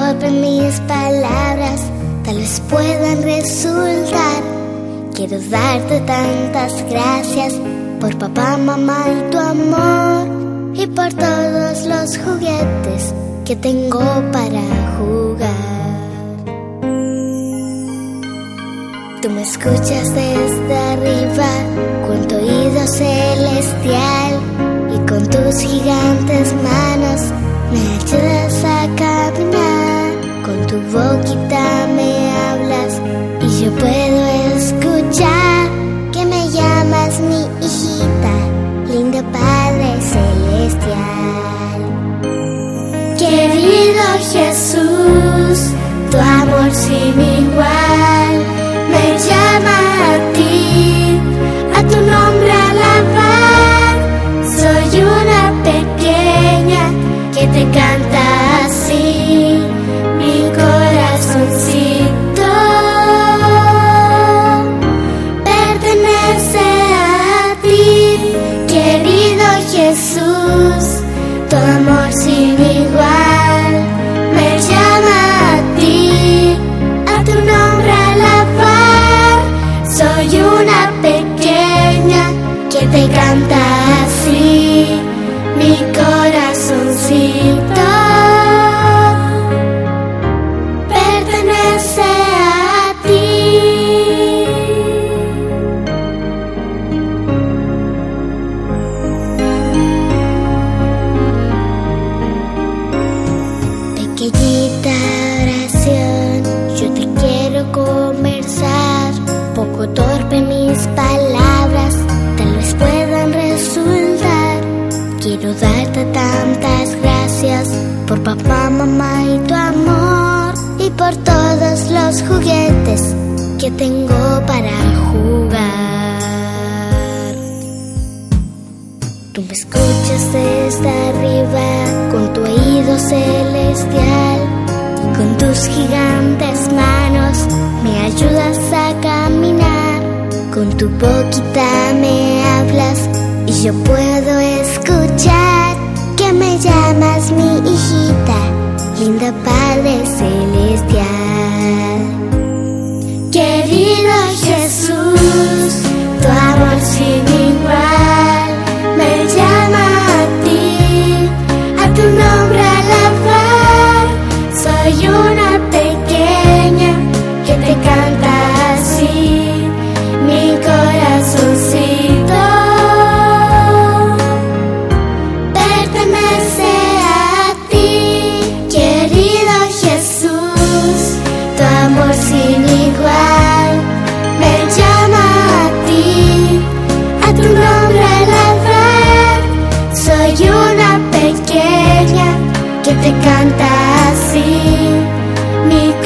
torpen mis palabras tal vez puedan resultar. Quiero darte tantas gracias por papá, mamá y tu amor, y por todos los juguetes que tengo para jugar. Tú me escuchas desde arriba con tu oído celestial, y con tus gigantes manos me ayudas a caminar. Con tu boquita me hablas y yo puedo escuchar que me llamas mi hijita, lindo Padre Celestial. Querido Jesús, tu amor sin igual me llama a ti, a tu nombre alabar. Soy una pequeña que te canta así, mi corazoncito pertenece a ti. Querido Jesús, tu amor sin igual me llama a ti, a tu nombre alabar. Soy una pequeña que te canta así, mi corazoncito pertenece a ti. Pequeñita oración, yo te quiero conversar. Poco torpe mis palabras tal vez puedan resultar. Quiero darte tantas gracias por papá, mamá y tu amor, y por todos los juguetes que tengo para jugar. Tú me escuchas desde arriba con tu oído celestial, y con tus gigantes manos me ayudas a caminar. Con tu boquita me hablas y yo puedo escuchar que me llamas mi hijita, lindo Padre Celestial. Querido Jesús, tu amor sin igual me llama a ti, a tu nombre alabar. Soy una pequeña que te canta así, mi corazoncito pertenece a ti. Querido Jesús, tu amor sin igual me llama a ti, a tu nombre alabar. Soy una pequeña que te canta así, mi